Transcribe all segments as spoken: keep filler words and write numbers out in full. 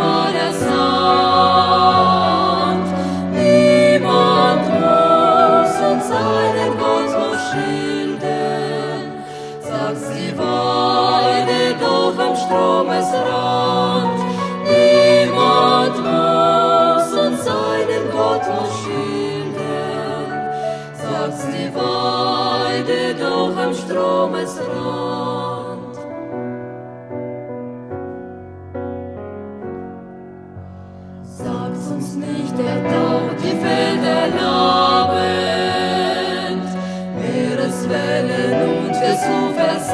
einmal ersandt. Niemand muss uns seinen Gott noch schildern, sagt die Weide doch am Stromesrand. Niemand muss uns seinen Gott noch schildern, sagt die Weide doch am Stromesrand. Sagt uns nicht der Tau, die Felder labend, Meereswellen und des Ufers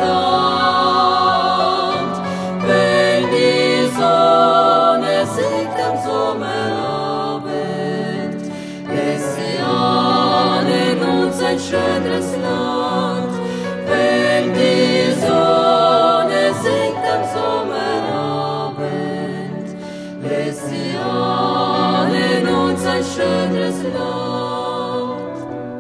Sand. Wenn die Sonne sinkt am Sommerabend, lässt sie ahnen uns ein schöneres Land. Wenn die Sonne sinkt am Sommerabend, lässt sie ahnen uns ein schöneres Land.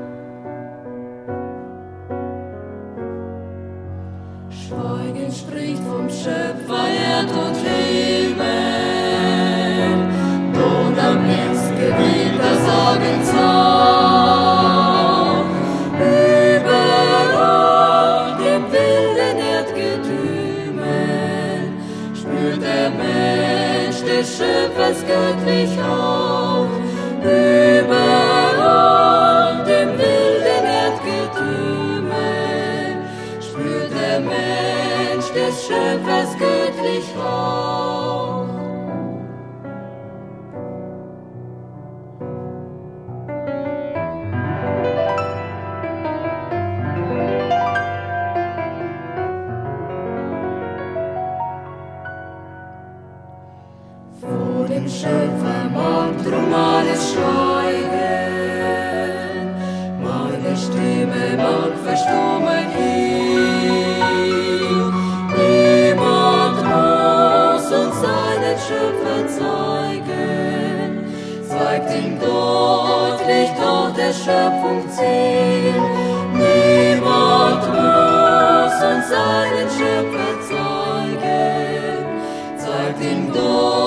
Schweigen spricht vom Schöpfer Erd und Himmel, Donner, Blitz, Gewitter sagen Zauch. Überall dem wilden Erdgetümmel spürt der Mensch des Schöpfers göttlich Hauch. Überall dem wilden Erdgetümmel spürt der Mensch des Schöpfers göttlich Hauch. Vor dem Schöpfer mag drum alles schweigen, meine Stimme mag verstummen hier. Niemand muss uns seinen Schöpfer zeigen, zeigt ihm deutlich doch der Schöpfung Ziel. Niemand muss uns seinen Schöpfer zeigen, zeigt ihm deutlich